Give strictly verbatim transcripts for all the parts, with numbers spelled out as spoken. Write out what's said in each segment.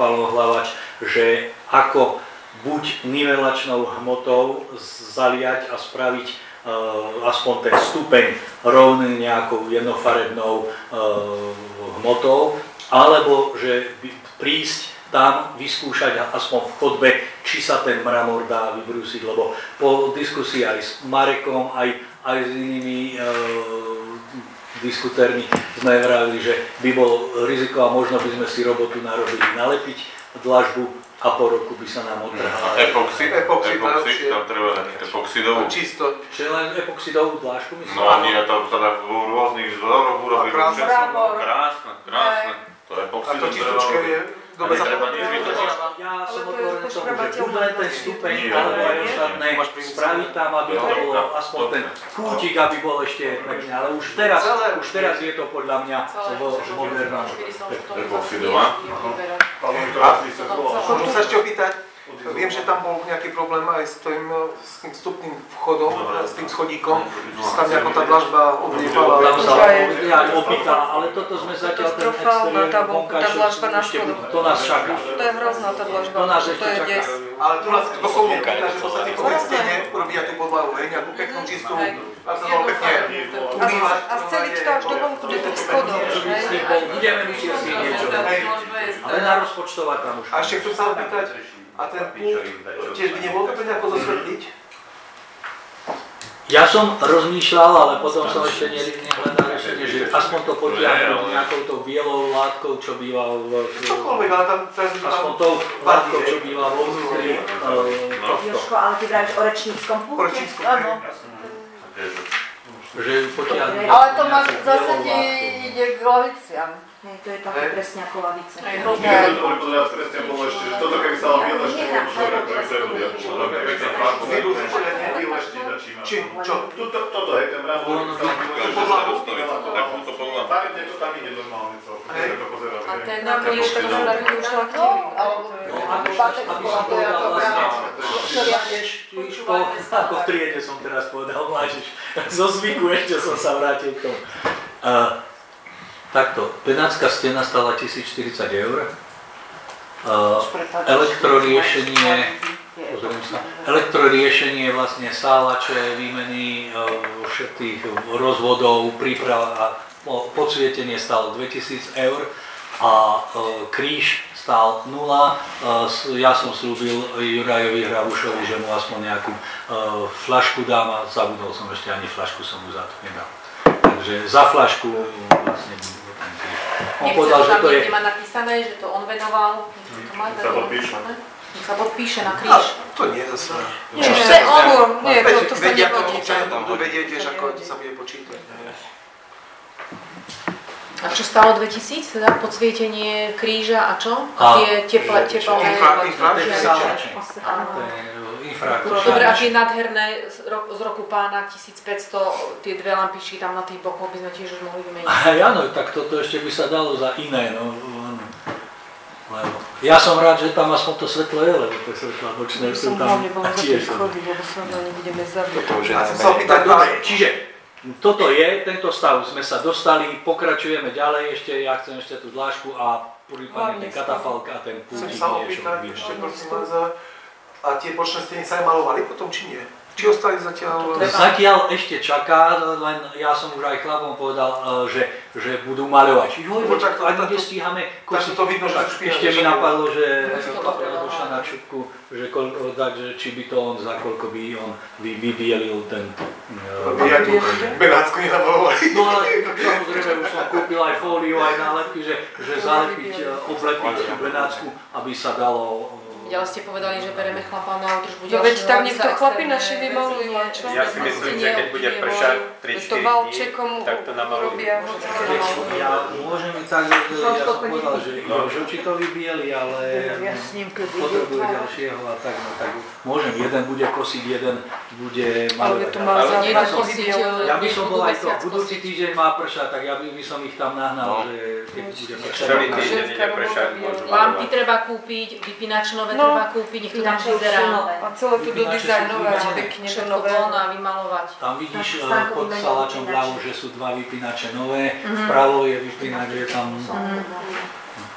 Palohlavač, že ako buď nivelačnou hmotou zaliať a spraviť uh, aspoň ten stupeň rovný nejakou jednofarebnou uh, hmotou, alebo že prísť tam vyskúšať aspoň v chodbe, či sa ten mramor dá vybrúsiť, lebo po diskusii aj s Marekom, aj, aj s inými uh, diskutérmi sme vravili, že by bol riziko a možno by sme si robotu narobili nalepiť dlažbu a po roku by sa nám odtrhala. Epoxid? Epoxid, epoxid tam treba epoxidovú. Čisto. Čiže len epoxidovú dlážku myslím? No nie, to sa dá v rôznych vzoroch urobiť. Krásne. Krásne, krásne. To A epoxidom to čistočke je dobre sa treba nič vytočiť. Ja som otvorený tomu, že buď len ten stupeň, alebo aj ostatné spraviť tam, aby to bolo aspoň ten kútik, aby bol ešte pekný, ale už teraz, už teraz je to podľa mňa v modernom. Epoxidová. Môžem sa ešte opýtať, viem, že tam bol nejaký problém aj s tým, s tým vstupným vchodom, s tým schodíkom, že sa tam nejako tá dlažba odliepala. Tam sa opýtala, ale toto sme zatiaľ ten exteriér vonkajšok, to nás čaká. To je hrozná tá dlažba, To nás to ešte je čaká. des. Ale tu nás doslovne pýta, že v podstate po tej stene urobia tú podlahu, hej, nejakú peknú čistú, aby sa dalo pekne umývať. A sceliť to až do vonku do tých schodov, hej. Budeme musieť si niečo, ale narozpočtovať tam už. A ešte chcem sa opýtať, a ten pult, tiež by nebolo to nejako zosvetliť? Ja som rozmýšľal, ale potom som ešte nehľadal riešenie, že aspoň to potiahnuť nejakou tou bielou látkou, čo býva v... Čokoľvek, ale tam... Aspoň tou látkou, čo býva vo vnútri tohto. Jožko, ale ty vravíš o rečníckom pulte? O rečníckom, áno. Že potiahnuť... Ale to máš zase ti ide k laviciam. Hej, to je také presne ako lavice. Nie, to boli podľa presne bolo ešte, že toto keby sa dalo bieleštiť, to už dobre, ktoré sa ľudia bolo. Veľmi pekná farba, bieleštiť začína. Či, čo? Toto, hej, ten mramor, sa bieleštiť. Tak to podľa. Tam je to tam ide normálne celkom, keď to pozeráme. A ten na kríž tak spravili už laktivý. Alebo batek, to je ako Ako v triede som teraz povedal, Vlážiš. Zo zvyku ešte som sa vrátil k tomu. Takto, benátska stena stála tisícštyridsať eur. Uh, elektroriešenie, pozriem sa, elektroriešenie vlastne sálače, výmeny uh, všetkých rozvodov, príprav a podsvietenie stálo dvetisíc eur a uh, kríž stál nula. Uh, ja som slúbil Jurajovi Hrabušovi, že mu aspoň nejakú uh, flašku dám a zabudol som ešte ani flašku som mu za to nedal. Takže za flašku vlastne on povedal, že to je... Nechce, napísané, že to on venoval. Nech sa podpíše. Nech sa podpíše na kríž. To nie je zase. Nie, on, nie, to, to sa nepočíta. Budú vedieť, vieš, ako sa bude počítať. A čo stálo dvetisíc, teda podsvietenie kríža a čo? A tie teplé, teplé... Dobre, a tie nádherné z roku pána tisícpäťsto, tie dve lampičky tam na tých bokoch by sme tiež už mohli vymeniť. Áno, tak toto ešte by sa dalo za iné, no. Lebo ja som rád, že tam aspoň to svetlo je, lebo to svetlo bočné sú tam tiež. Čiže toto je, tento stav sme sa dostali, pokračujeme ďalej, ešte ja chcem ešte tú dlážku a prípadne ten katafalk a ten pútik. Chcem sa opýtať ešte, prosím vás, a tie bočné steny sa aj malovali potom, či nie? Či ostali zatiaľ... Zatiaľ ešte čaká, len ja som už aj chlapom povedal, že, že budú maľovať. Joj, ani nestíhame kosiť. to vidno, že Ešte mi napadlo, že došla na čupku, že, koľko, že či by to on, za koľko by on vy, vybielil ten... Benátsku nenamalovali. No ale samozrejme už som kúpil aj fóliu, aj nálepky, že, že zalepiť, oblepiť Benátsku, aby sa dalo... Ďalej ste povedali, že bereme chlapám na údržbu ďalšieho. No veď tam niekto chlapi naši vymalujú. Ja si myslím, že keď bude pršať tri štyri dní, tak to namalujú. Ja môžem i tak, že ja som povedal, že Joži to vybieli, ale potrebuje ďalšieho a tak, no tak môžem, jeden bude kosiť, jeden bude malovať. Ja by som bol aj to, budúci týždeň má pršať, tak ja by som ich tam nahnal, že keď bude pršať. Celý týždeň ide pršať, môžu malovať. Lampy treba kúpiť, vypínač nové treba kúpiť, nech to tam vyzerá. A celé to dodizajnovať pekne, to nové. A vymalovať. Tam vidíš pod saláčom vľavo, že sú dva vypínače nové, vpravo je vypínač, je tam...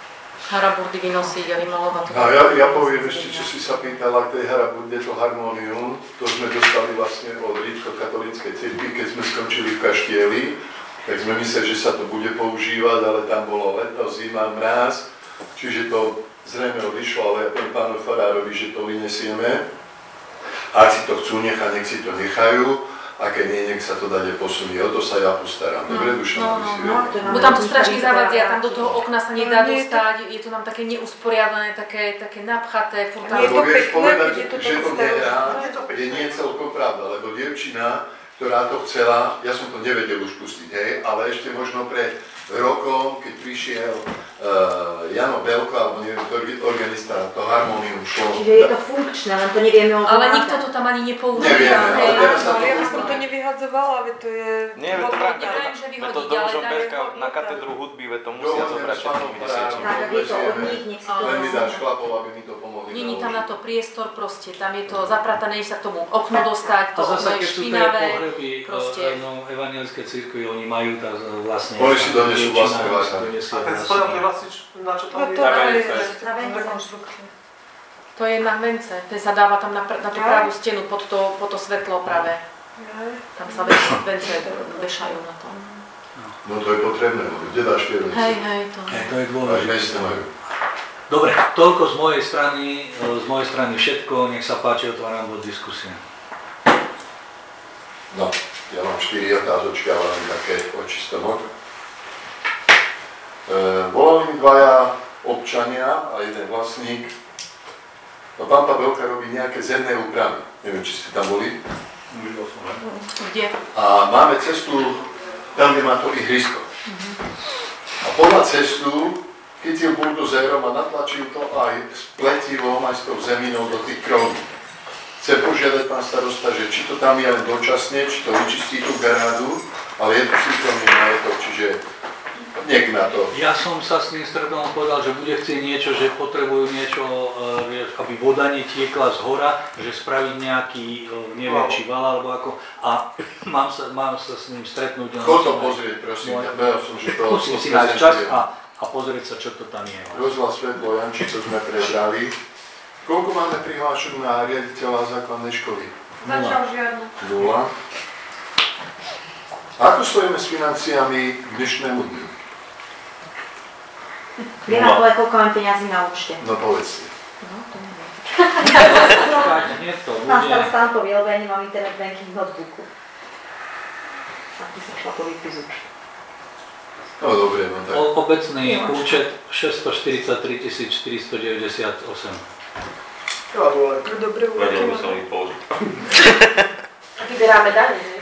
haraburdy vynosiť a vymalovať. No ja, ja poviem ešte, čo si sa pýtala k tej haraburde, to harmónium, to sme dostali vlastne od rímskokatolíckej cirkvi, keď sme skončili v Kaštieli, tak sme mysleli, že sa to bude používať, ale tam bolo leto, zima, mráz, čiže to zrejme odišlo, ale ja poviem pánu farárovi, že to vynesieme. Ak si to chcú nechať, nech si to nechajú. A keď nie, nech sa to dade posunie, o to sa ja postaram. Dobre, Duša, no, aby si no, vedel. Bo tam to strašne zavadzia, tam do toho okna sa nedá dostať, je to nám také neusporiadané, také, také napchaté, furt tam... Lebo vieš povedať, že to nehrá, je nie celkom pravda, lebo dievčina, ktorá to chcela, ja som to nevedel už pustiť, hej, ale ešte možno pred rokom, keď prišiel uh, Jano Belko, alebo neviem, ktorý organista, to harmónium šlo. Čiže je to funkčné, len to nevieme ovládať. Ale nikto to tam ani nepoužíva. Nevieme, ale teraz sa to... Ja by som to nevyhadzovala, veď to je... Nie, veď to pravda, veď to do Žomberka na katedru hudby, veď to musia zobrať všetkými desiatimi. Tak, je to od nich, nech si to len mi dáš chlapov, aby mi to pomohli. Není tam na to priestor proste, tam je to zapratané, sa k tomu okno dostať, to okno je špinavé. A zase, keď sú tie pohreby evangelické cirkvi, oni majú tá vlastne... Oni si donesú vlastné vážne. A ten stojak je vlastne, na čo tam je? Na rekonštrukciu. To je na vence, ten sa dáva tam na, na tú pravú stenu pod to, pod to svetlo práve. Tam sa vence vešajú na to. No to je potrebné, kde dáš tie vence? Hej, hej, to. Hej, to je dôležité. Aj meste majú. Dobre, toľko z mojej strany, z mojej strany všetko, nech sa páči, otváram bod diskusie. No, ja mám štyri otázočky, ale len také očistomok. E, volali mi dvaja občania a jeden vlastník. No, pán Pabelka robí nejaké zemné úpravy. Neviem, či ste tam boli. Kde? A máme cestu tam, kde má to ihrisko. A podľa cestu chytil buldozerom a natlačil to aj s pletivom, aj s tou zeminou do tých kroví. Chcem požiadať pán starosta, že či to tam je len dočasne, či to vyčistí tú garádu, ale je to súkromný majetok, čiže niek na to. Ja som sa s tým stretol, povedal, že bude chcieť niečo, že potrebujú niečo, aby voda netiekla z hora, že spraviť nejaký, neviem, či val alebo ako, a mám sa, mám sa s ním stretnúť. Chod to pozrieť, prosím, ja vedel som, že to... Musím si nájsť čas a, a pozrieť sa, čo to tam je. Rozhľad svetlo, Janči, to sme prebrali. Koľko máme prihlášenú na riaditeľa základnej školy? Začal žiadnu. Nula. Ako stojíme s financiami k dnešnému dňu? Viem vám povedať, koľko mám peniazy na účte. No povedzte. No, to neviem. Nie to Pán bude... starosta vám povie, lebo ja nemám internet banking v notebooku. Tak by som šla to vypí z účtu. No dobre, no tak. O, obecný účet šesťstoštyridsaťtri tisíc štyristodeväťdesiatosem. Gratulujem. Dobre, Vedel by som ich použiť. A vyberáme dane, že?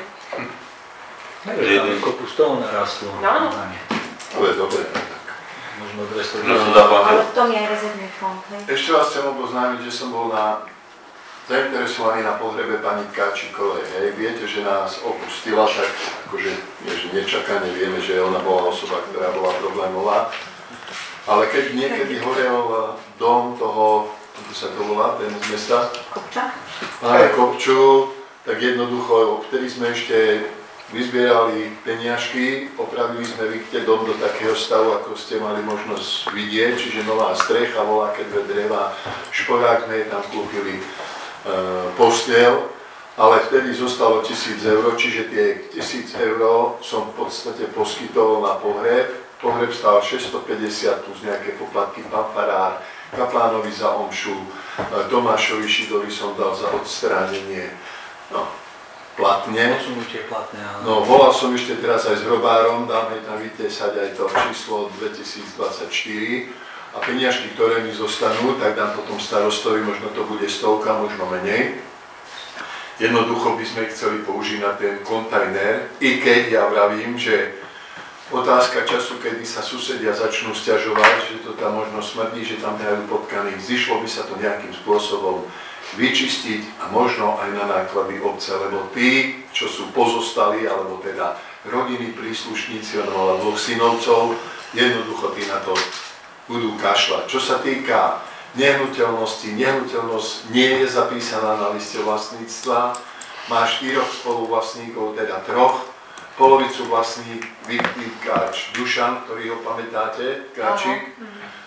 Neviem, kopu z toho narastlo. Áno. To je dobre, no tak. Možno dvesto. Ale v tom je aj rezervný fond, hej? Ešte vás chcem oboznámiť, že som bol na zainteresovaný na pohrebe pani Tkáčikovej. Hej. Viete, že nás opustila, tak akože nie, že nečakane vieme, že ona bola osoba, ktorá bola problémová. Ale keď niekedy horel dom toho, ako sa to volá, ten z mesta? Kopča? Aj Kopču, tak jednoducho, vtedy sme ešte vyzbierali peniažky, opravili sme Vikte dom do takého stavu, ako ste mali možnosť vidieť, čiže nová strecha, voľaké dve dreva, šporák sme tam kúpili e, posteľ, ale vtedy zostalo tisíc eur, čiže tie tisíc eur som v podstate poskytol na pohreb. Pohreb stál šesťstopäťdesiat plus nejaké poplatky, pán farár, kaplánovi za omšu, e, Tomášovi Šidovi som dal za odstránenie. No, platne. Odsunutie platne, áno. No, volal som ešte teraz aj s hrobárom, dáme tam vytesať aj to číslo dvetisícdvadsaťštyri a peniažky, ktoré mi zostanú, tak dám potom starostovi, možno to bude stovka, možno menej. Jednoducho by sme ich chceli použiť na ten kontajner, i keď ja vravím, že otázka času, kedy sa susedia začnú sťažovať, že to tam možno smrdí, že tam dajú potkany, zišlo by sa to nejakým spôsobom vyčistiť a možno aj na náklady obce, lebo tí, čo sú pozostali, alebo teda rodiny, príslušníci, on mala dvoch synovcov, jednoducho tí na to budú kašľať. Čo sa týka nehnuteľnosti, nehnuteľnosť nie je zapísaná na liste vlastníctva, má štyroch spoluvlastníkov, teda troch, polovicu vlastní Viktík Káč Dušan, ktorý ho pamätáte, Káčik,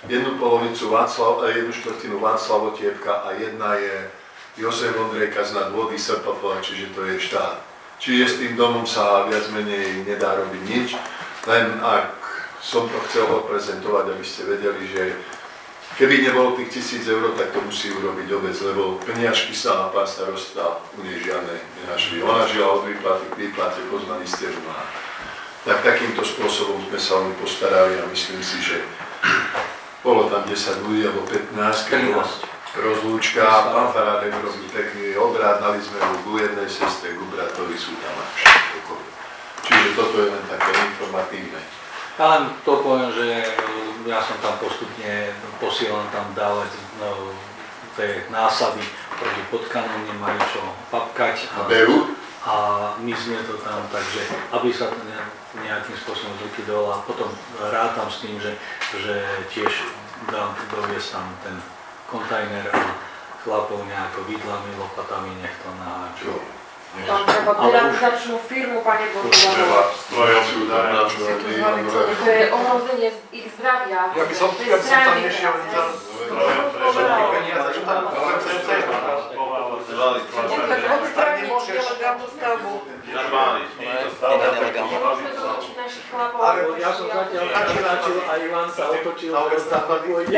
jednu polovicu Václav, jednu štvrtinu Václav Otiepka a jedna je Jozef Ondrejka z Nadvody es pé ef, čiže to je štát. Čiže s tým domom sa viac menej nedá robiť nič, len ak som to chcel odprezentovať, aby ste vedeli, že keby nebolo tých tisíc eur, tak to musí urobiť obec, lebo peniažky sa pán starosta u nej žiadne nenašli. Ona žila od výplaty k výplate, poznaný ste ju má. Tak takýmto spôsobom sme sa o ňu postarali a myslím si, že bolo tam desať ľudí alebo pätnásť, keď rozlúčka, pán Farádek robil pekný obrad, dali sme ho ku jednej sestre, ku bratovi, sú tam a všetko. Čiže toto je len také informatívne. Ja len to poviem, že ja som tam postupne posielam tam dávať no, tie násady proti potkanom, nemajú čo papkať. A, a my sme to tam, takže aby sa to nejakým spôsobom zruky dole a potom rátam s tým, že, že tiež dám doviesť tam ten kontajner a chlapov nejako vidlami, lopatami, nech to naháču. Tam treba terapeutizačnú firmu, pane Bože. To je ohrozenie ich zdravia. Ja by som, ja by som tam nešiel za peniaze, čo tam Tak odstrániť nelegálnu stavbu. Ale ja som zatiaľ načilačil a Ivan sa otočil, že tam pôjde.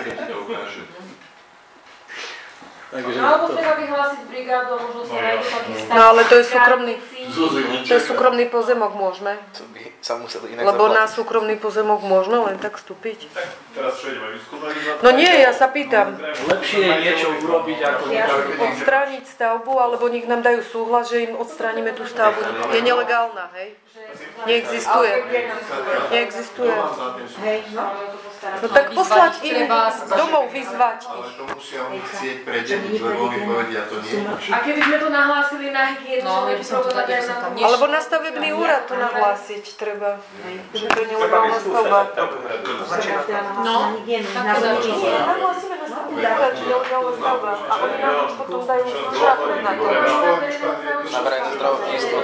Alebo treba vyhlásiť brigádu, možno sa nájde taký stav. No ale to je súkromný, to je súkromný pozemok, môžeme. Lebo na súkromný pozemok možno len tak vstúpiť. Teraz čo ideme vyskúmať? No nie, ja sa pýtam. Lepšie je niečo urobiť ako... Odstrániť stavbu, alebo nech nám dajú súhlas, že im odstránime tú stavbu. Je nelegálna, hej? Neexistuje. Neexistuje. No tak poslať im domov, vyzvať ich. Ale to musia oni chcieť predeliť, lebo oni povedia, to nie je. A keby sme to nahlásili na hygienu, no, že by som to dať na tom... Alebo na stavebný úrad to nahlásiť treba. Že to je nelegálna stavba. No, tak to dá. Nahlásime na stavebný úrad, že nelegálna stavba. A oni nám už potom dajú šrapnúť na to. Na verejné zdravotníctvo.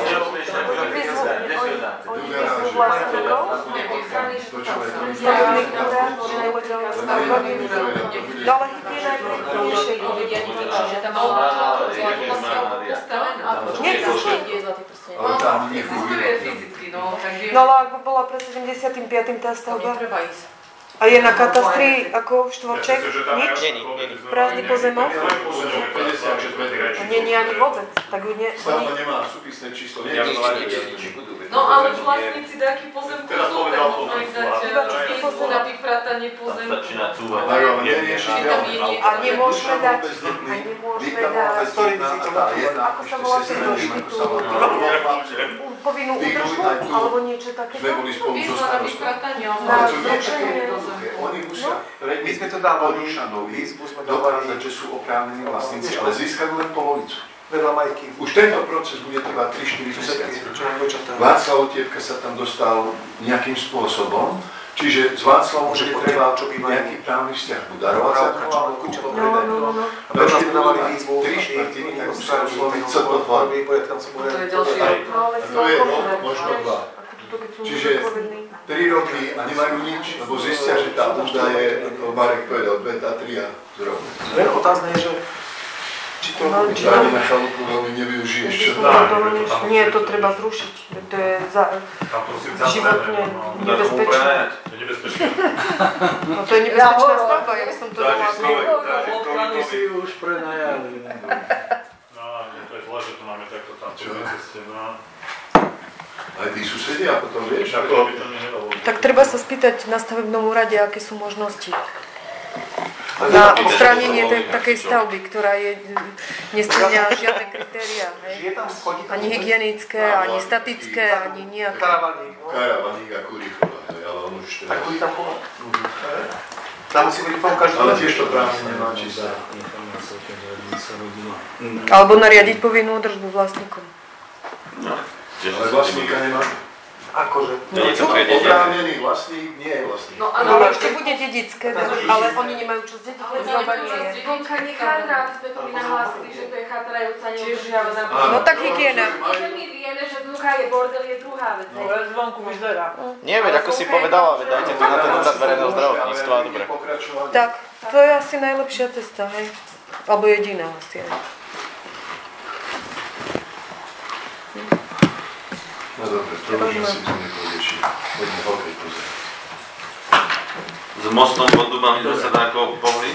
Oni vyzvú vlastníkov. Stavebný úrad, že nelegálna stavba. No ale hygiena je prejúšej. Že tam mala postavená. Nie, to ale tam nefunguje. No ale ak bola pred sedemdesiatym piatym tá stavba. Netreba ísť. A je na katastri ako štvorček? Nič? Prázdny pozemok? päťdesiatšesť metrov. Nie, nie ani vôbec. Tak ju nie... Stavba nemá súpisné číslo. No ale vlastníci taký pozemku sú, tak možno ich dať výzvu na vypratanie pozemku. A nemôžeme dať... A nemôžeme dať... Ako sa volá ten inštitút? Povinnú údržbu? Alebo niečo takéto? Výzva na vypratanie. Na zrušenie. Oni musia, my sme to dávali, výzvu sme dokázať, že sú oprávnení vlastníci, ale získajú len polovicu. Vedľa Majky. Už tento proces bude trvať tri štyri mesiace. Václav Otiepka sa tam dostal nejakým spôsobom, čiže s Václavom bude treba nejaký právny vzťah budarovať sa tomu, alebo kučevom predať. A preto sme dávali výzvu tri štvrtiny, tak musia osloviť cé pé ef. To je rok, možno dva. Čiže tri roky a nemajú nič, lebo zistia, že tá úda je, ako Marek povedal, beta tri a zrob. Len otázne je, že či to robí. Dáne na chalupu veľmi nevyužiješ, čo? Nie, to treba zrušiť. To je životne nebezpečné. No to je nebezpečná stavba, ja by som to dala. Ochrany si už prenajali. No, to je zle, že to máme takto tam. Čo? Aj tí susedia potom vieš? Tak treba sa spýtať na stavebnom úrade, aké sú možnosti. Na odstránenie tej takej stavby, ktorá je, nespĺňa žiadne kritériá. Ani hygienické, ani statické, ani nejaké. Karavaník a kurichová, ale on už teda... A kuri tam chová? Tam musí byť každý... Ale tiež to práve nemá čisté. Alebo nariadiť povinnú údržbu vlastníkom. Ale vlastníka nemá. Akože? Oprávnený vlastník nie je vlastník. No ale ešte bude dedické, ale oni nemajú čo zdediť, keď stavba nie je. Vonka nechádra, aby sme to mi nahlásili, že to je chátrajúca, neudržiavaná. No tak hygiena. Môže mi vie, zmienené, že vnúka je bordel, je druhá vec. No, ale zvonku vyzerá. Nie, veď ako si povedala, veď dajte to na ten úrad verejného zdravotníctva, dobre. Tak, to je asi najlepšia cesta, hej? Alebo jediná asi, hej. No dobre, to už asi tu nepodečíme. Poďme hokej pozrieť. S mostom pod Dubami to sa dá ako pohli?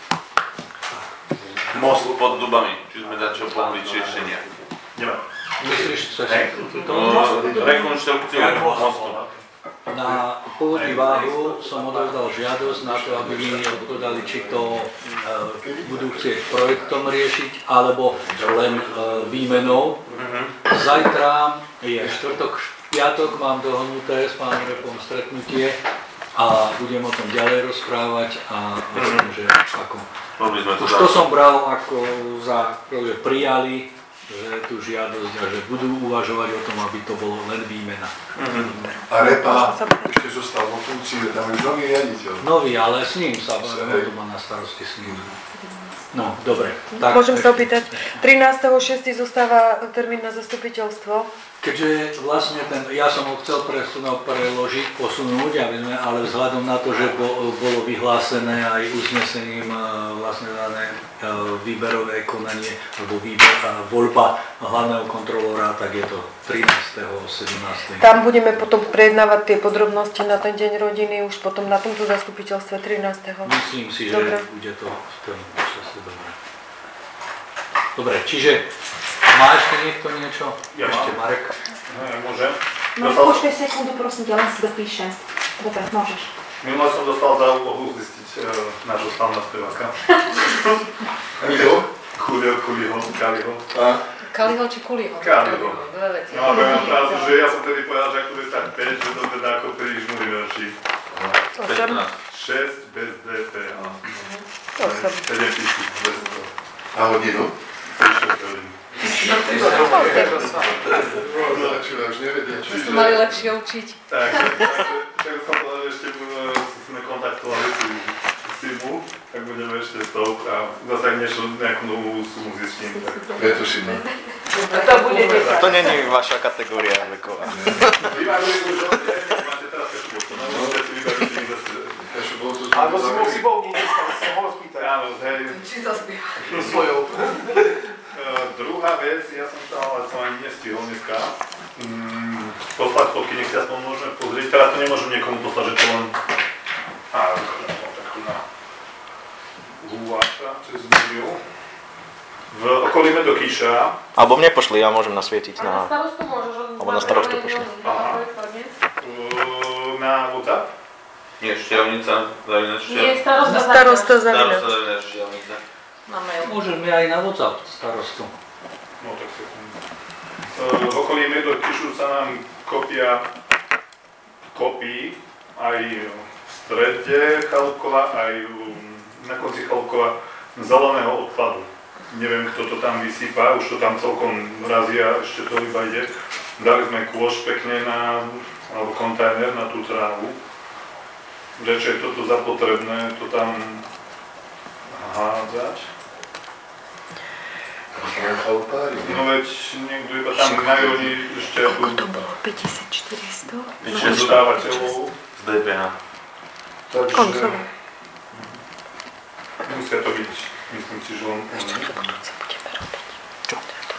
Most pod Dubami, či sme dá čo pohli, či ešte nie? Nemá. Myslíš, cez rekonštrukciu mostu. Na pôvodnú váhu som odovzdal žiadosť na to, aby mi odpovedali, či to budú chcieť projektom riešiť, alebo len výmenou. Zajtra je štvrtok, piatok, mám dohodnuté s pánom Repom stretnutie a budem o tom ďalej rozprávať a myslím, že ako... Už to som bral ako za, že prijali, že tú žiadosť a že budú uvažovať o tom, aby to bolo len výmena. A Repa ešte zostal vo funkcii, tam je už nový riaditeľ. Nový, ale s ním sa, to má na starosti s ním. No, dobre. Tak, môžem sa opýtať, trinásteho šiesteho zostáva termín na zastupiteľstvo? Keďže vlastne ten, ja som ho chcel presunúť, preložiť, posunúť, aby sme, ale vzhľadom na to, že bo, bolo vyhlásené aj uznesením vlastne dané výberové konanie, alebo výber, voľba hlavného kontrolóra, tak je to trinásteho sedemnásteho Tam budeme potom prejednávať tie podrobnosti na ten deň rodiny, už potom na tomto zastupiteľstve trinásteho Myslím si, že dobre. Bude to v tom čase dobre. Dobre, čiže má ešte niekto niečo? Ja ešte mám. Marek? No, ja môžem. No, počkaj sekundu, prosím ťa, len si dopíšem. Dobre, môžeš. Minule som dostal za úlohu zistiť e, nášho slavného speváka. Kaliho? Kulio, Kuliho, Kaliho. Kaliho či Kuliho? Kaliho. Dve veci. No a poviem prácu, že ja som tedy povedal, že ak to bude stať päť, že to teda ako príliš nulý verší. šesť bez dé pé á. sedem tisíc dvesto. A hodinu? šesť hodín. Čo už nevedia, čo Sme mali lepšie učiť. Tak, tak som povedal, že ešte sme kontaktovali tú Simu, tak budeme ešte stovku a zase ak niečo, nejakú novú sumu zistím. Preto si ma. To bude To není vaša kategória veková. Vybavili už hodne, máte teraz Pešubolku, no môžete si vybaviť tým zase. Pešubolku sme Alebo si vybavili. musí bol dneska, si sa mohol spýtať. Áno, hej. Či sa spíha. Svojou. Uh, druhá vec, ja som sa ale som ani nestihol dneska mm, poslať fotky, nech si aspoň môžeme pozrieť. Teraz to nemôžem niekomu poslať, že to len... Á, takto na Húvača, cez Múriu. V okolí Medokíša. Alebo mne pošli, ja môžem nasvietiť A na na... starostu môžeš? Alebo na starostu pošli. Aha. Uh, na WhatsApp? Nie, Štiavnica, Zavinač, Nie, Štiavnica. starosta Starosta Starosta zavinač. Zavinač, Štiavnica. Na mail. Môžeme aj na WhatsApp starostu. No tak sekund. Uh, v okolí Medokíšu sa nám kopia kopí aj v strede Chalupkova, aj na konci Chalupkova zeleného odpadu. Neviem, kto to tam vysypá, už to tam celkom razí a ešte to iba ide. Dali sme kôš pekne na, alebo kontajner na tú trávu. Že čo je toto zapotrebné, to tam hádzať. No veď niekto iba tam majú oni ešte tú... To bolo päťtisícštyristo Ešte dodávateľov. Z dé pé á. Takže... Koncové. Musia to byť, myslím si, že len... Ešte to budúce budeme robiť. Čo?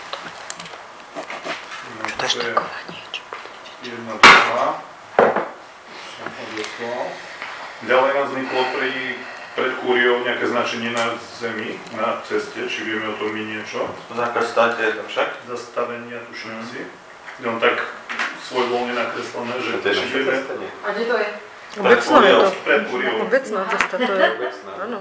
Čo to je štakovanie? Jedna, druhá. Som odoslal. Ďalej nám vzniklo pri, pred kúriou nejaké značenie na zemi, na ceste, či vieme o tom my niečo. Zákaz státe tam však? Zastavenia, tuším si. Je on tak svojvoľne nakreslené, že To je či vieme... A kde to je? Obecno je to. Pred kúriou. Obecná cesta to je. Áno.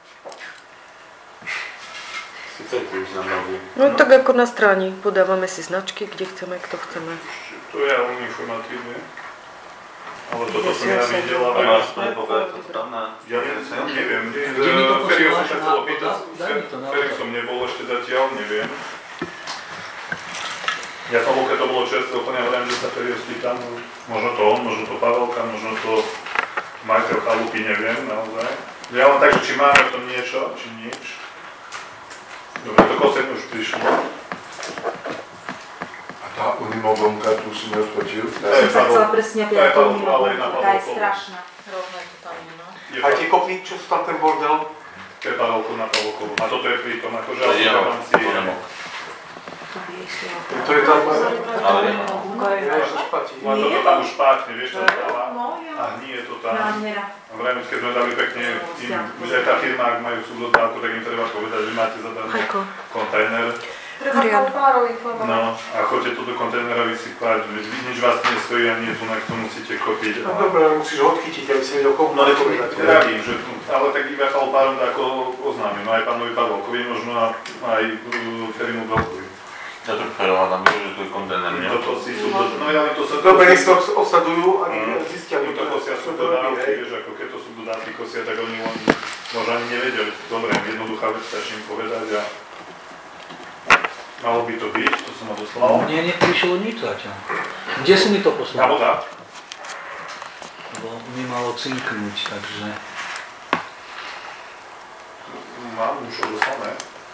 Sice tým znamená. No tak ako na stráni. Podávame si značky, kde chceme, kto chceme. To je ale informatívne. Ale toto som ja videl, A ale... vás to nepovedal, to tam na... Ja ne, neviem, nie, Kde mi to Feriho som posielaš sa na chcel opýtať, WhatsApp? Daj mi to na Feri WhatsApp. som nebol ešte zatiaľ, neviem. Ja som bol, keď to bolo čerstvé, úplne hovorím, že sa Feriho spýtam, možno to on, možno to Pavelka, možno to majiteľ chalupy, neviem, naozaj. Ja len tak, že či máme v tom niečo, či nič. Dobre, to koseň už prišlo. A to Tá Unimobonka, tu si neodpočil. Ja som sa chcela presne opýtať tú Unimobonku, tá je strašná. Rovné to tam je, no. A tie kopy, čo sú tam ten bordel? To je Pavlovku na Pavlovkovu. A toto je pri tom, akože autokapanci je... To je tam... Ale je. No toto tam už pátne, vieš, čo stáva. A hnie to tam. A vrajme, keď sme dali pekne, im, že tá firma, ak majú súdodávku, tak im treba povedať, že máte zadarmo kontajner. No a chodte to do kontajnera vysypať, nič vás nestojí a nie tu, na to musíte kopiť. No dobre, musíš ho odchytiť, aby si vedel komu no, povedať. Radím, že, ale tak iba Pavol Párom ako oznámim, no aj pánovi Pavlovkovi, možno aj Ferimu Belkovi. Ja to Ferova tam je, že to je kontajner, nie? Toto si sú, no ale to sa... Dobre, nech sa obsadujú a zistia, že to kosia sú dodávky, vieš, ako keď to sú dodávky kosia, tak oni možno ani nevedeli. Dobre, jednoduchá vec, stačí im povedať a... Malo by to byť, to som ma doslal. Mne neprišlo nič zatiaľ. Kde si mi to poslal? Na voda. Lebo mi malo cinknúť, takže... Mám už odoslané.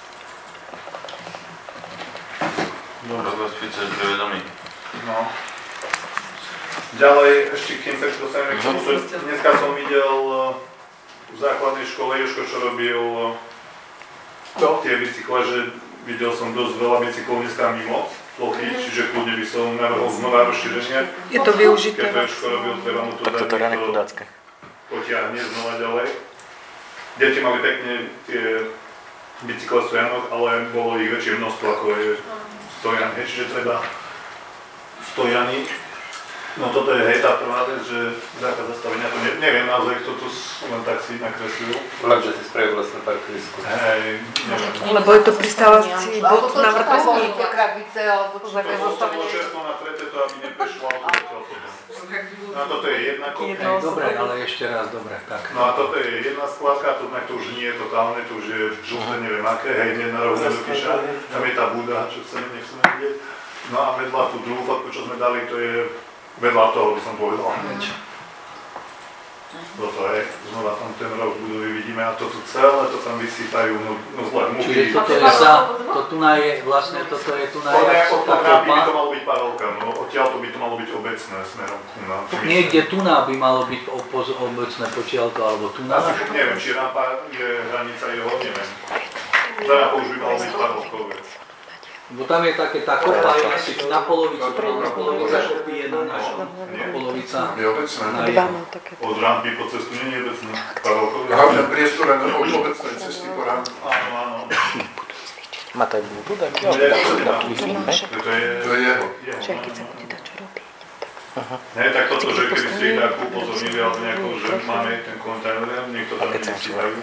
Dobre, rozpíce, že vedomí. No. Ďalej, ešte kým sa dostaneme k tomu, dneska som videl v základnej škole Jožko, čo robil no. tie bicykle, že videl som dosť veľa bicyklov dneska mimo plochy, čiže kľudne by som navrhol znova rozšírenie. Je to využité. Keď to Jožko robil, treba mu to dať, to potiahne znova ďalej. Deti mali pekne tie bicykle v stojanoch, ale bolo ich väčšie množstvo ako je stojan, čiže treba stojany. No toto je hej, tá prvá vec, že zákaz zastavenia, to ne, neviem naozaj, kto tu len tak si nakresľujú. Len, že si spravil vlastne parkovisku. Hej, neviem. Lebo je to pristávací bod na vrtesníku. krabice, alebo čo také zastavenie. To bolo čerstvo na prete, to aby neprešlo auto zatiaľ potom. No a toto je jedna kopia. Dobre, ale ešte raz, dobre, tak. No a toto je jedna skladka, to, to už nie je totálne, to už je žlté, neviem aké, hej, nie na rovne do kyša. Tam je tá búda, čo chceme, nechceme vidieť. No a vedľa tú druhú fotku, čo sme dali, to je vedľa toho, by som povedal hneď. Toto je, znova tam ten roh budovy vidíme a toto celé, to tam vysypajú, no, no zle, muchy. Čiže toto je sa, to tu je, vlastne toto je tu na je, od ráby by to malo byť Pavelka, no odtiaľ to by to malo byť obecné smerom ku nám. Niekde tu by malo byť obecné počiaľko, alebo tu na. Neviem, či rampa je hranica jeho, neviem. Rampa už by malo byť Pavelkové. Bo tam je také tá kopa, asi na polovicu, na polovica kopy je na našu. Polovica na jednu. Od rampy po cestu nie je obecné. Hlavne priestore na obecnej cesty po rampe. Áno, áno. Má to aj budu, tak jo? To je jeho. Že keď sa bude dať čo robiť. Ne, tak toto, že keby ste ich tak upozornili, alebo nejako, že máme ten kontajner, niekto tam nevysívajú.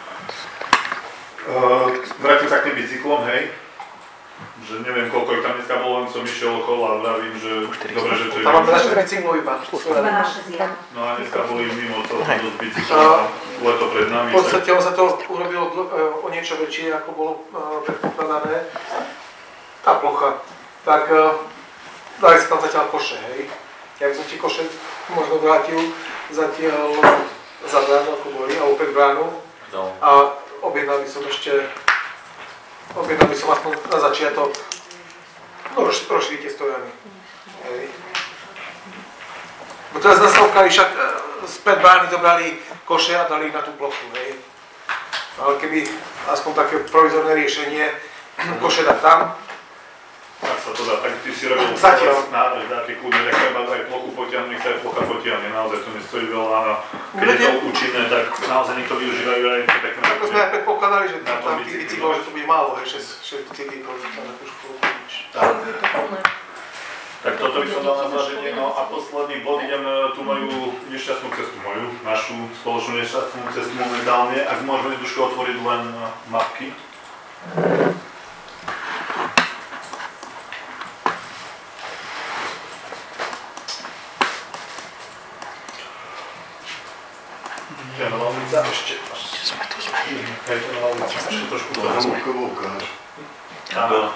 Vrátim sa k tým bicyklom, hej. Že neviem, koľko ich tam dneska bolo, len som išiel okolo a vravím, že dobre, že to je... Tam máme naše bicyklo iba. No a dneska boli mimo celkom dosť bicyklov, leto pred nami. V podstate on sa to urobilo o niečo väčšie, ako bolo predpokladané. Tá plocha. Tak dali sa tam zatiaľ koše, hej. Ja by som ti koše možno vrátil zatiaľ za bránu, ako boli, alebo pred bránu. A objednal by som ešte Objednal by som aspoň na začiatok, no rozšíriť tie stojany. Hej. Bo teraz nastavkali však späť brány zobrali koše a dali ich na tú plochu, hej. Ale keby aspoň také provizorné riešenie, koše dať tam. Tak sa to dá, tak ty si robil návrh, dáte kľudne, tak treba aj plochu potiahnuť, nech sa aj plocha potiahne, naozaj to nestojí veľa a keď je to účinné, tak naozaj niekto využívajú aj to pekné. Ako sme aj predpokladali, že tam tých bicyklov, že to bude málo, hej, šesť bicyklov, že tam na tú školu nič. Tak toto by som dal na zváženie, no a posledný bod, idem, tu majú nešťastnú cestu moju, našu spoločnú nešťastnú cestu momentálne, ak môžeme Duško otvoriť len mapky. Ja na Valnica ešte. Sme tu, sme. Hej, to na Valnica ešte trošku to sme. To ukáž. Áno.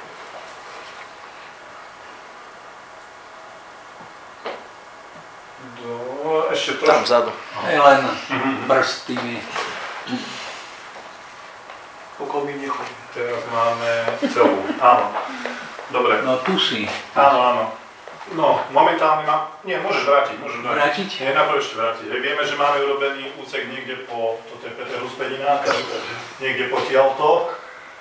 Do, ešte trošku. Tam vzadu. Hej, len brz tými. Okolo my nechodí. Teraz máme celú, áno. Dobre. No tu si. Áno, áno. No, momentálne mám... Nie, môžeš vrátiť, môžeš vrátiť. Vrátiť? Nie, najprv ešte vrátiť. Hej, vieme, že máme urobený úsek niekde po... Toto je Peter Huspedina, niekde potiaľto.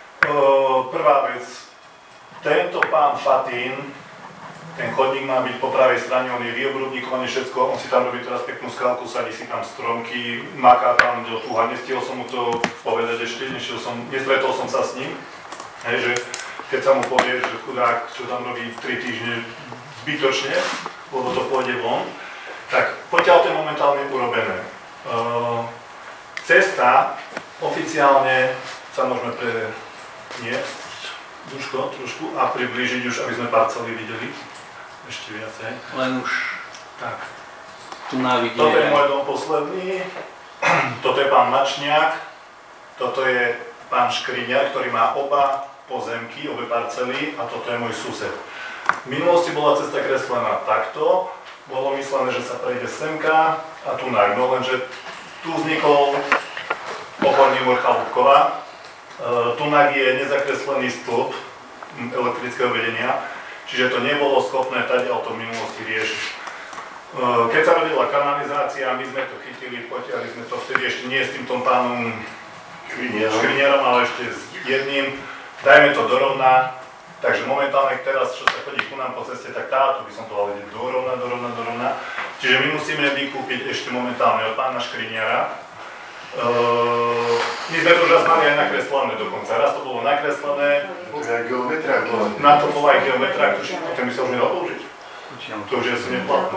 Prvá vec. Tento pán Fatín, ten chodník má byť po pravej strane, on je vyobrubníkovaný všetko, on si tam robí teraz peknú skalku, sadí si tam stromky, maká tam do túha. Nestihol som mu to povedať ešte, nešiel som, nestretol som sa s ním. Hej, že keď sa mu povie, že chudák, čo tam robí tri týždne zbytočne, lebo to pôjde von, tak potiaľ to je momentálne urobené. Uh, cesta, oficiálne sa môžeme pre... nie, Duško, trošku, a priblížiť už, aby sme parcely videli. Ešte viacej. Len už... Tak. Tu návidie... Toto je môj dom posledný. Toto je pán Mačniak. Toto je pán Škriňar, ktorý má oba pozemky, obe parcely, a toto je môj sused. V minulosti bola cesta kreslená takto, bolo myslené, že sa prejde semka a tu na no, lenže tu vznikol oporný múr Chalúbkova. Uh, tunak je nezakreslený stĺp elektrického vedenia, čiže to nebolo schopné tadiaľ to v minulosti riešiť. Uh, keď sa rodila kanalizácia, my sme to chytili, potiahli sme to vtedy ešte nie s týmto pánom Škrinierom, ale ešte s jedným. Dajme to dorovna, takže momentálne teraz, čo sa chodí ku nám po ceste, tak táto by som povedal, ide dorovna, dorovna, dorovna. Čiže my musíme vykúpiť ešte momentálne od pána Škriniara. Uh, my sme to už raz mali aj nakreslené dokonca. Raz to bolo nakreslené. Na to bol aj geometrák, tuším, ten by sa už nedal použiť. To už je asi neplatné.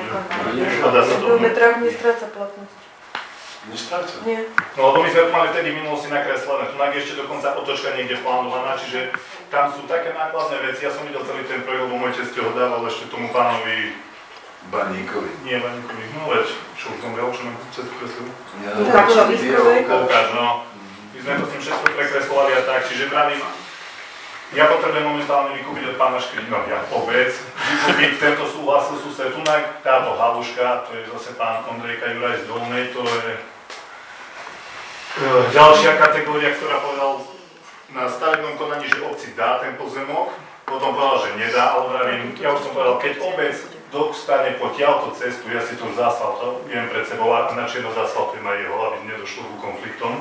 Geometrák nestráca platnosť. Nestráca? Nie. No lebo my sme to mali vtedy v minulosti nakreslené. Tu je ešte dokonca otočka niekde plánovaná, čiže tam sú také nákladné veci. Ja som videl celý ten projekt, lebo môj testio ho dával ešte tomu pánovi Baníkovi. Nie, Baníkovi. No veď, čo už som veľa, čo nám cestu kreslil? Lukáč, no. My sme to s tým všetko prekreslovali a tak, čiže pravím, ja potrebujem momentálne vykúpiť od pána Škriniara, ja obec, vykúpiť tento súhlasil sused tunak, táto haluška, to je zase pán Ondrejka Juraj z Dolnej, to je ďalšia kategória, ktorá povedal na stavebnom konaní, že obci dá ten pozemok, potom povedal, že nedá, ale vravím, ja už som povedal, keď obec dostane potiaľto cestu, ja si to už zaasfaltujem pred sebou a na čierno zaasfaltujem aj jeho, aby nedošlo ku konfliktom.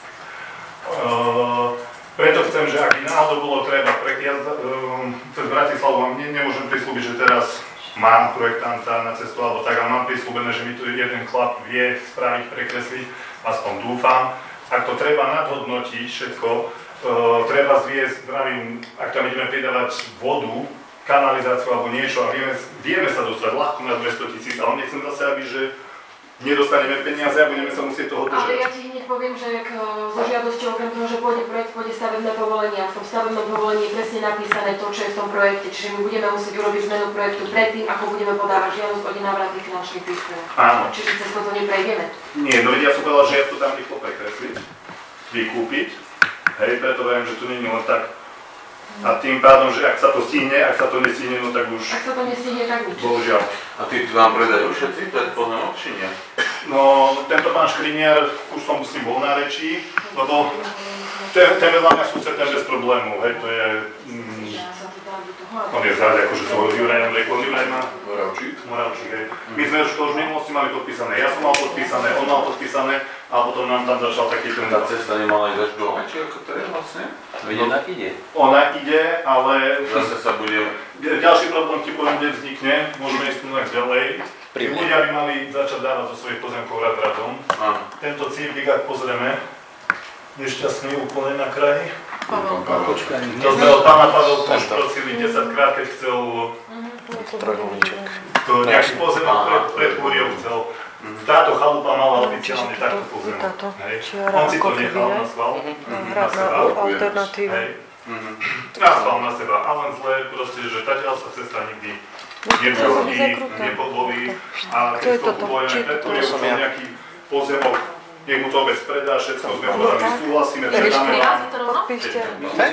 Uh, preto chcem, že ak by náhodou bolo treba, pre, ja um, cez Bratislavu vám ne, nemôžem prislúbiť, že teraz mám projektanta na cestu alebo tak, ale mám prislúbené, že mi tu jeden chlap vie spraviť, prekresliť, aspoň dúfam. Ak to treba nadhodnotiť všetko, uh, treba zviesť, zdravím, ak tam ideme pridávať vodu, kanalizáciu alebo niečo a vieme, vieme sa dostať ľahko na dvesto tisíc, ale nechcem zase, aby že nedostaneme peniaze a budeme sa musieť toho držať. Ale ja ti hneď poviem, že k, so žiadosťou okrem toho, že pôjde projekt, pôjde stavebné povolenie a v tom stavebnom povolení je presne napísané to, čo je v tom projekte, čiže my budeme musieť urobiť zmenu projektu predtým, ako budeme podávať žiadosť o nenávratný finančný príspevok. Áno. Čiže cez toto neprejdeme. Nie, no veď ja som povedal, že ja to tam rýchlo prekresliť, vykúpiť, hej, preto viem, že tu nie je len tak. A tým pádom, že ak sa to stihne, ak sa to nestihne, no tak už... Ak sa to nestihne, tak nič. Bohužiaľ. A ty vám predajú všetci ten pozemok, či nie? No, tento pán Škriniar, už som s ním bol na reči, lebo ten, ten vedľa mňa sused, ten bez problémov, hej, to je... Mm, on je záď, akože to Juraj Andrejko, Juraj má... Moravčík. Moravčík, hej. My sme už to už v minulosti mali podpísané, ja som mal podpísané, on mal podpísané, a potom nám tam začal taký ten... Tá cesta nemala ísť až do Hači, ako to je vlastne? Veď ona ide. Ona ide, ale... Zase sa bude... Ďalší problém ti poviem, kde vznikne, môžeme ísť tu ďalej. Tí ľudia by mali začať dávať zo svojich pozemkov rad radom. Tento cívik, ak pozrieme, nešťastný úplne na kraji. To sme od pána Pavelka už prosili desaťkrát, keď chcel to nejaký pozemok pred, pred Kúriou chcel. Táto chalupa mala oficiálne takto pozemok. On si to nechal na schvál, na seba. Na schvál na seba. A len zle proste, že tadiaľ sa cesta nikdy nevolí, nepovolí. A keď to povojeme pred Kúriou chcel nejaký pozemok, nech mu to obec predá, všetko sme povedali, súhlasíme, predáme vám. Podpíšte.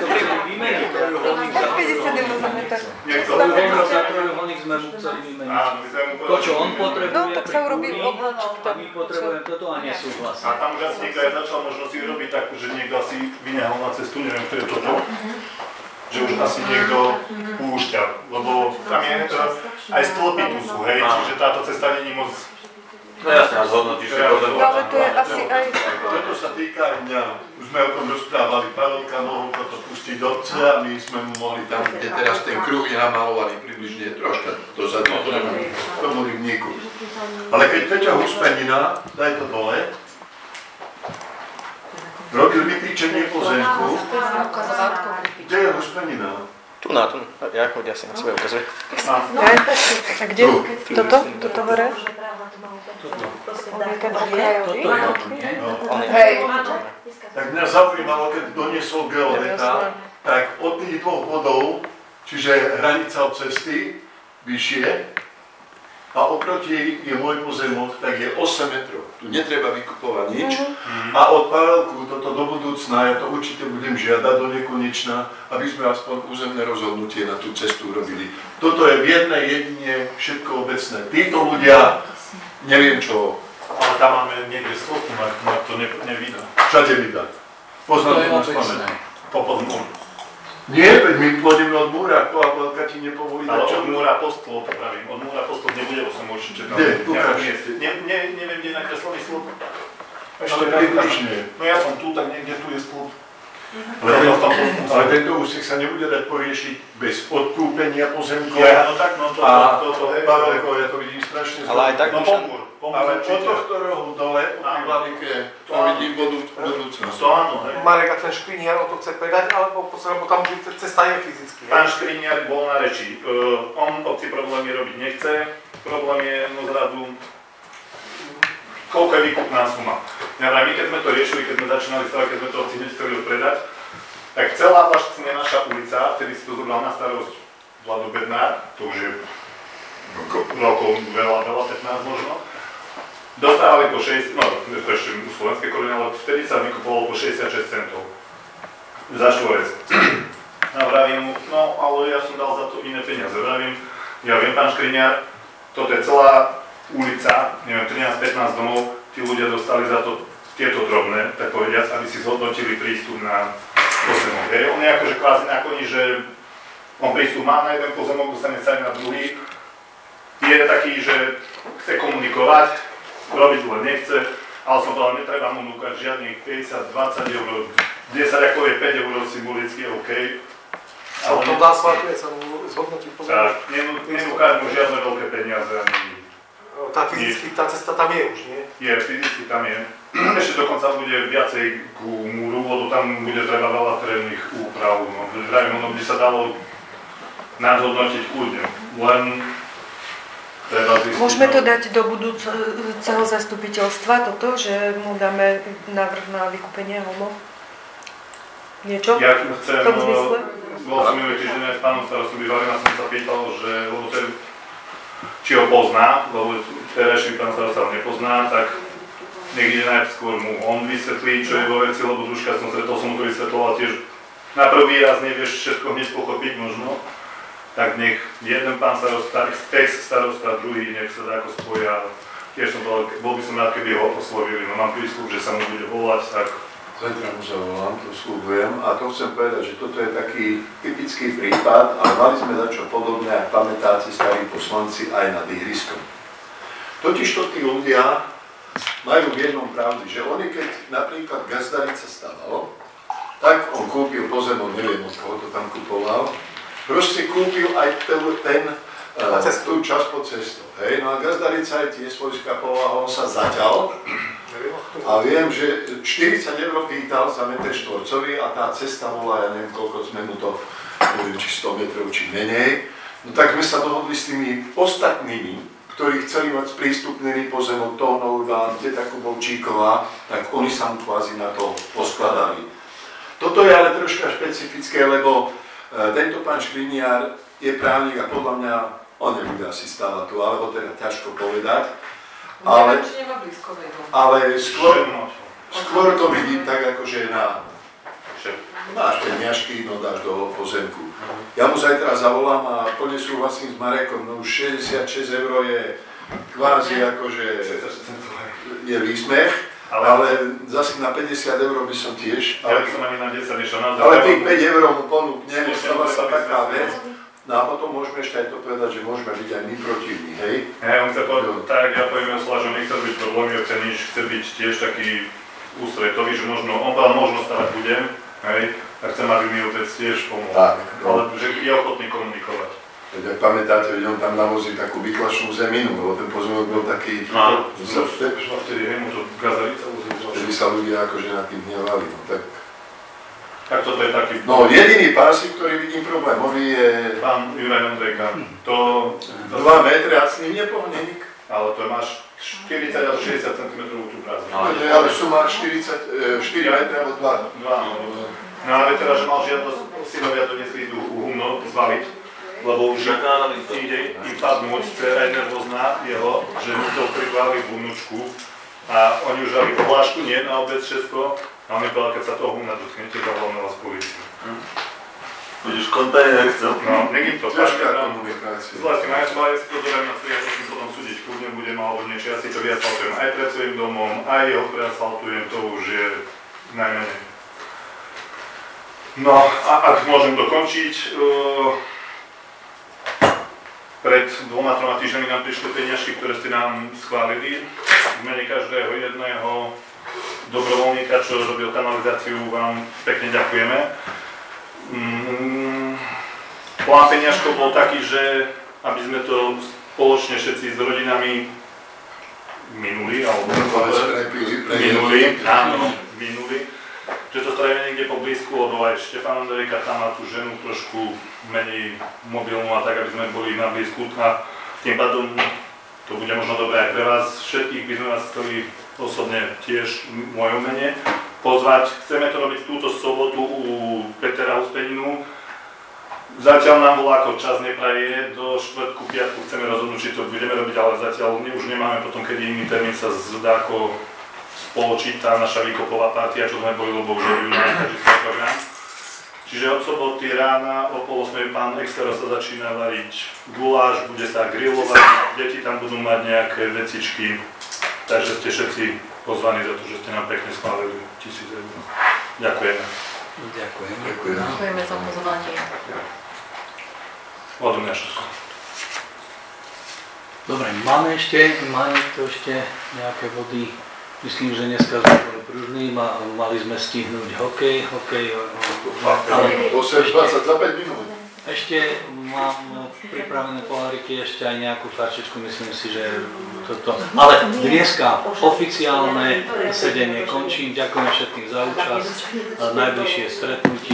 päťdesiat eur za meter. Za trojuholník sme mu chceli vymeniť. To, čo on potrebuje, no, tak sa urobí oblačok. A my potrebujeme toto a nesúhlasí. A tam už asi niekto aj začal možno si robiť takú, že niekto asi vynehal na cestu, neviem, kto je toto. že už asi niekto púšťa, lebo tam je aj stĺpy tu sú, hej, čiže táto cesta není moc... No jasne, a zhodnotíš si pozem. No ale to je asi aj... Toto sa týka aj mňa. Už sme o tom rozprávali, Pavelka mohol toto pustiť do obce a my sme mu mohli tam, kde teraz ten kruh je namalovaný približne troška dozadu, to boli vníku. Ale keď Peťa Huspenina, daj to dole, robil vytýčenie pozemku, kde je Huspenina? Tu na, tu. Ja chodia si na sebe ukazuje. A kde? Toto? Toto hore? On je ten okrajový? Hej. Tak mňa zaujímalo, keď doniesol geodeta, tak od tých dvoch bodov, čiže hranica od cesty, vyššie, a oproti je môj pozemok, tak je osem metrov. Tu netreba vykupovať nič. Mm-hmm. A od Pavelku toto do budúcna, ja to určite budem žiadať do nekonečna, aby sme aspoň územné rozhodnutie na tú cestu urobili. Toto je v jednej jedine všetko obecné. Títo ľudia, neviem čo. Ale tam máme niekde stĺpku, ma to ne, nevidno. Všade vidno. Poznám to na spamäť. Popod múr. Nie, veď my pôjdeme od múra, Pavelka ti nepovolí. Ale od múra po stĺp, pravím. Od múra po stĺp nebude osem určite. Kde? Ukáž. Ne, ne, neviem, kde je nakreslený stĺp. Ešte približne. No ja som tu, tak niekde tu je stĺp. Ale, ten, ale tento úsek sa nebude dať poriešiť bez odkúpenia pozemkov. Ja, no tak, no to, a to, to, to, hej. Pavelko, ja to vidím strašne zle. Ale aj tak, no pomôr. Ale od tohto rohu dole, od tej hlavike, to vidím budúcnosť. To áno, hej. Marek, a ten Škriniar o to chce predať, alebo lebo tam cesta je fyzicky, hej? Pán Škriniar bol na reči. Uh, on obci problémy robiť nechce. Problém je, no zrazu, koľko je výkupná suma. Ja vraj, my keď sme to riešili, keď sme začínali stavať, keď sme to obci hneď chceli predať, tak celá vlastne naša ulica, vtedy si to zobral na starosť Vlado Bednár, to už je rokov veľa, veľa, pätnásť možno, dostávali po šesť, no to ešte u slovenskej korene, ale vtedy sa vykupovalo po šesťdesiatšesť centov za štvorec. A vravím mu, no ale ja som dal za to iné peniaze, vravím, ja viem, pán Škriniar, toto je celá ulica, neviem, trinásť pätnásť domov, tí ľudia dostali za to tieto drobné, tak povediac, aby si zhodnotili prístup na pozemok. Hej. On je akože kvázi nakoní, že on prístup má na jeden pozemok, dostane sa aj na druhý. Je taký, že chce komunikovať, robiť len nechce, ale som povedal, netreba mu núkať žiadnych päťdesiat, dvadsať eur, desať ako je päť eur symbolicky, OK. Ale to dá svatuje sa mu zhodnotiť pozemok. Tak, nenúkať mu žiadne veľké peniaze ani... Tá fyzicky, tá cesta tam je už, nie? Je, fyzicky tam je. Ešte dokonca bude viacej ku múru, lebo tam bude treba veľa terénnych úprav. No, vravím, ono by sa dalo nadhodnotiť kľudne. Len treba zistiť. Môžeme to dať do budúceho zastupiteľstva, toto, že mu dáme návrh na vykúpenie homo? Niečo? Ja chcem, v tom zmysle? Bol som minulý týždeň aj s pánom starostom Bivalina, som sa pýtal, že lebo ten, či ho pozná, lebo terajší pán starosta ho nepozná, tak nech ide najskôr mu on vysvetlí, čo je vo veci, lebo Duška som stretol, som mu to vysvetloval tiež. Na prvý raz nevieš všetko hneď pochopiť možno, tak nech jeden pán starosta, ex starosta, druhý nech sa ako spoja. Tiež som povedal, bol by som rád, keby ho oslovili, no mám prísľub, že sa mu bude volať, tak... Zajtra mu zavolám, to slúbujem, a to chcem povedať, že toto je taký typický prípad, ale mali sme začo podobné, ak pamätáte starí poslanci, aj nad ihriskom. Totižto tí ľudia majú v jednom pravdu, že oni keď napríklad Gazdarica stavalo, tak on kúpil pozemok, neviem od koho to tam kupoval, proste kúpil aj ten, ten uh, tú časť pod cestou. Hej? No a Gazdarica aj tie svojská povaha, on sa zaťal a viem, že štyridsať eur pýtal za meter štvorcový a tá cesta bola, ja neviem koľko sme mu to, neviem či sto metrov, či menej. No tak sme sa dohodli s tými ostatnými, ktorí chceli mať sprístupnený pozemok Tónov, Teta Kubovčíková, tak oni sa mu kvázi na to poskladali. Toto je ale troška špecifické, lebo e, tento pán Škriniar je právnik a podľa mňa on nebude asi stávať tu, alebo teda ťažko povedať. Ale, ale skôr, skôr to vidím tak, akože na máš peniažky, no dáš do pozemku. Ja mu zajtra zavolám a plne súhlasím s Marekom, no už šesťdesiatšesť eur je kvázi akože je výsmech, Ale, ale zase na päťdesiat eur by som tiež. Ale, ja by som ani na desať išiel naozaj. Ale tých päť eur mu ponúknem, stáva sa taká vec. No a potom môžeme ešte aj to povedať, že môžeme byť aj my protivní, hej? Hej, on chce povedať, tak ja poviem Osla, že nechce byť problémy, chce nič, chce byť tiež taký ústretový, že možno, on povedal, možno stavať budem, hej? A chcem, aby mi otec tiež pomohol. Tak, no. Ale že je ochotný komunikovať. Keď ak pamätáte, on tam navozí takú vyklašnú zeminu, lebo ten pozemok bol taký... No, vtedy, hej, mu to gazarica vozil. Vtedy sa ľudia akože na tým hnevali, no tak... Tak toto je taký... No, jediný pásik, ktorý vidím problémový je... Pán Juraj Ondrejka, to... dva metre a s ním nepohne nik. Ale to máš štyridsať alebo šesťdesiat centimetrov tú prázdnu. Ale sú má štyridsať, štyri metre alebo dva. dva no. No ale teda, že mal žiadosť, synovia donesli tú humno zvaliť, lebo už ide im padnúť, dcera je nervózna jeho, že mu to privali vnúčku a oni už dali pohlášku, nie na obec všetko, a on mi povedal, keď sa toho humna dotknete, zavolám na vás políciu. Budeš kontajner chcel. No, nech im to páči. Zvlášť, ja si to doberiem na svoj, ja sa s tým potom súdiť kľudne budem, alebo niečo, ja si to vyasfaltujem aj pred svojím domom, aj ho preasfaltujem, to už je najmenej. No, a ak môžem dokončiť, uh, pred dvoma, troma týždňami nám prišli peniažky, ktoré ste nám schválili. V mene každého jedného dobrovoľníka, čo robil kanalizáciu, vám pekne ďakujeme. Mm, plán peniažkov bol taký, že aby sme to spoločne všetci s rodinami minuli, alebo minuli, áno, minuli. Že to strávime niekde poblízku, lebo aj Štefán Ondrejka tam má tú ženu trošku menej mobilnú a tak, aby sme boli na blízku. A tým pádom to bude možno dobré aj pre vás. Všetkých by sme vás chceli osobne tiež v mojom mene pozvať. Chceme to robiť túto sobotu u Petra Huspeninu. Zatiaľ nám volá, ako čas nepraje, do štvrtku, piatku chceme rozhodnúť, či to budeme robiť, ale zatiaľ už nemáme potom, kedy iný termín sa zdá ako spoločiť tá naša výkopová partia, čo sme boli, lebo už robili na každý svoj program. Čiže od soboty rána o pol osmej pán Extero sa začína variť guláš, bude sa grilovať, deti tam budú mať nejaké vecičky, takže ste všetci pozvaní za to, že ste nám pekne schválili tisíc eur. Ďakujeme. Ďakujeme. Ďakujeme. Ďakujeme za pozvanie. Odo mňa všetko. Dobre, máme ešte, máme to ešte nejaké body. Myslím, že dneska sme boli pružní, mali sme stihnúť hokej, hokej, ale osem dvadsať za päť minút. Ešte mám pripravené poháriky, ešte aj nejakú farčičku, myslím si, že toto. Ale dneska oficiálne sedenie končím, ďakujem všetkým za účasť, najbližšie stretnutie